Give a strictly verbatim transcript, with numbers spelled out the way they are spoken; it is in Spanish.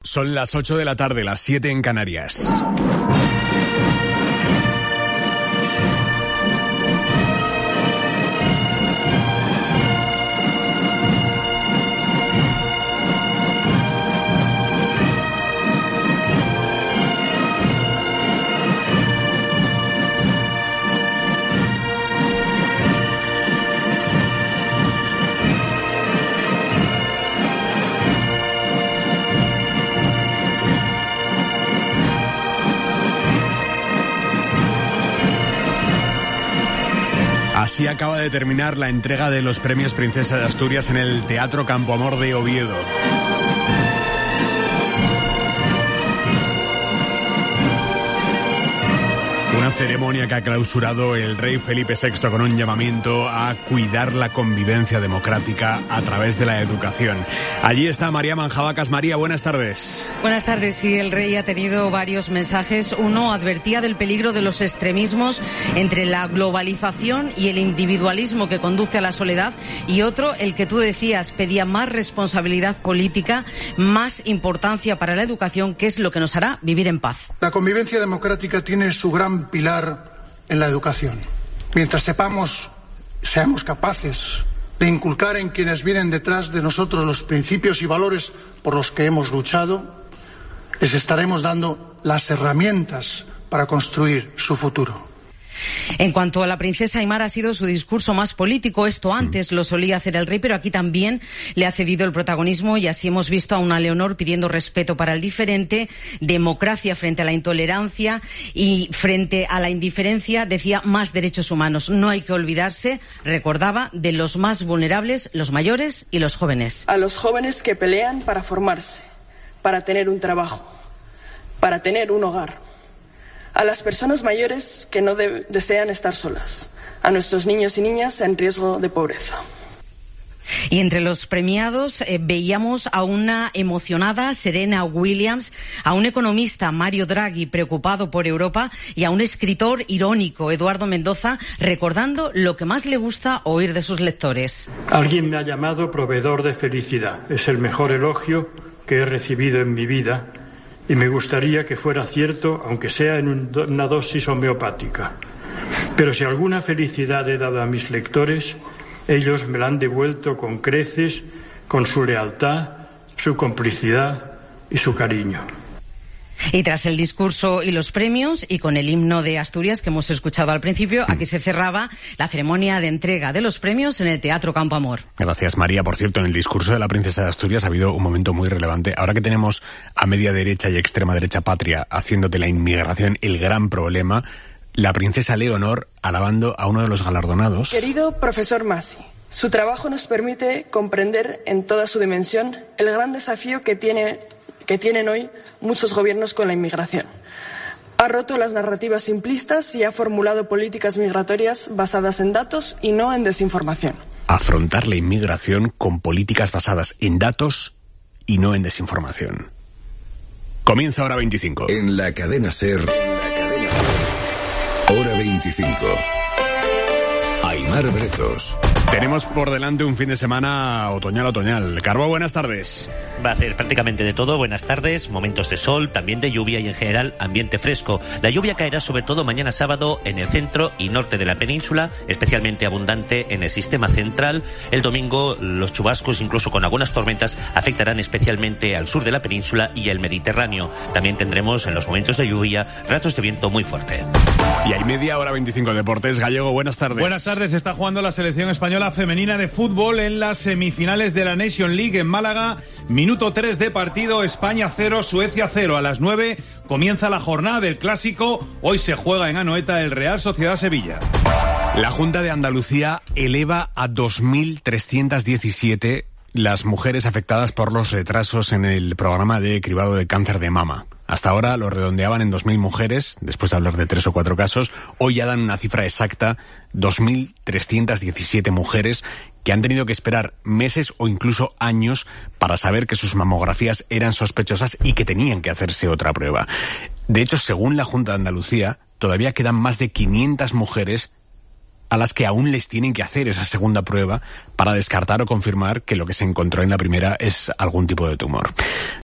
Son las ocho de la tarde, las siete en Canarias. Así acaba de terminar la entrega de los premios Princesa de Asturias en el Teatro Campo Amor de Oviedo. Una ceremonia que ha clausurado el rey Felipe sexto con un llamamiento a cuidar la convivencia democrática a través de la educación. Allí está María Manjabacas. María, buenas tardes. Buenas tardes. Sí, el rey ha tenido varios mensajes. Uno advertía del peligro de los extremismos entre la globalización y el individualismo que conduce a la soledad, y otro, el que tú decías, pedía más responsabilidad política, más importancia para la educación, que es lo que nos hará vivir en paz. La convivencia democrática tiene su gran pilar en la educación. Mientras sepamos, seamos capaces de inculcar en quienes vienen detrás de nosotros los principios y valores por los que hemos luchado, les estaremos dando las herramientas para construir su futuro. En cuanto a la princesa Aimar, ha sido su discurso más político. Esto antes lo solía hacer el rey, pero aquí también le ha cedido el protagonismo, y así hemos visto a una Leonor pidiendo respeto para el diferente, democracia frente a la intolerancia y frente a la indiferencia, decía, más derechos humanos. No hay que olvidarse, recordaba, de los más vulnerables, los mayores y los jóvenes. A los jóvenes que pelean para formarse, para tener un trabajo, para tener un hogar. A las personas mayores que no de- desean estar solas, a nuestros niños y niñas en riesgo de pobreza. Y entre los premiados eh, veíamos a una emocionada Serena Williams, a un economista, Mario Draghi, preocupado por Europa, y a un escritor irónico, Eduardo Mendoza, recordando lo que más le gusta oír de sus lectores. Alguien me ha llamado proveedor de felicidad. Es el mejor elogio que he recibido en mi vida. Y me gustaría que fuera cierto, aunque sea en un, una dosis homeopática. Pero si alguna felicidad he dado a mis lectores, ellos me la han devuelto con creces, con su lealtad, su complicidad y su cariño. Y tras el discurso y los premios, y con el himno de Asturias que hemos escuchado al principio, aquí se cerraba la ceremonia de entrega de los premios en el Teatro Campo Amor. Gracias, María. Por cierto, en el discurso de la princesa de Asturias ha habido un momento muy relevante. Ahora que tenemos a media derecha y extrema derecha patria haciendo de la inmigración el gran problema, la princesa Leonor alabando a uno de los galardonados. Querido profesor Masi, su trabajo nos permite comprender en toda su dimensión el gran desafío que tiene que tienen hoy muchos gobiernos con la inmigración. Ha roto las narrativas simplistas y ha formulado políticas migratorias basadas en datos y no en desinformación. Afrontar la inmigración con políticas basadas en datos y no en desinformación. Comienza Hora veinticinco. En la cadena SER, Hora veinticinco. Aimar Bretos. Tenemos por delante un fin de semana otoñal-otoñal. Carbo, buenas tardes. Va a hacer prácticamente de todo. Buenas tardes, momentos de sol, también de lluvia y en general ambiente fresco. La lluvia caerá sobre todo mañana sábado en el centro y norte de la península, especialmente abundante en el sistema central. El domingo los chubascos, incluso con algunas tormentas, afectarán especialmente al sur de la península y el Mediterráneo. También tendremos en los momentos de lluvia ratos de viento muy fuerte. Y hay media hora veinticinco Deportes. Gallego, buenas tardes. Buenas tardes. Está jugando la selección española femenina de fútbol en las semifinales de la Nation League en Málaga. Minuto tres de partido, España cero, Suecia cero. A las nueve comienza la jornada del Clásico. Hoy se juega en Anoeta el Real Sociedad Sevilla. La Junta de Andalucía eleva a dos mil trescientos diecisiete las mujeres afectadas por los retrasos en el programa de cribado de cáncer de mama. Hasta ahora lo redondeaban en dos mil mujeres, después de hablar de tres o cuatro casos. Hoy ya dan una cifra exacta, dos mil trescientos diecisiete mujeres que han tenido que esperar meses o incluso años para saber que sus mamografías eran sospechosas y que tenían que hacerse otra prueba. De hecho, según la Junta de Andalucía, todavía quedan más de quinientas mujeres a las que aún les tienen que hacer esa segunda prueba para descartar o confirmar que lo que se encontró en la primera es algún tipo de tumor.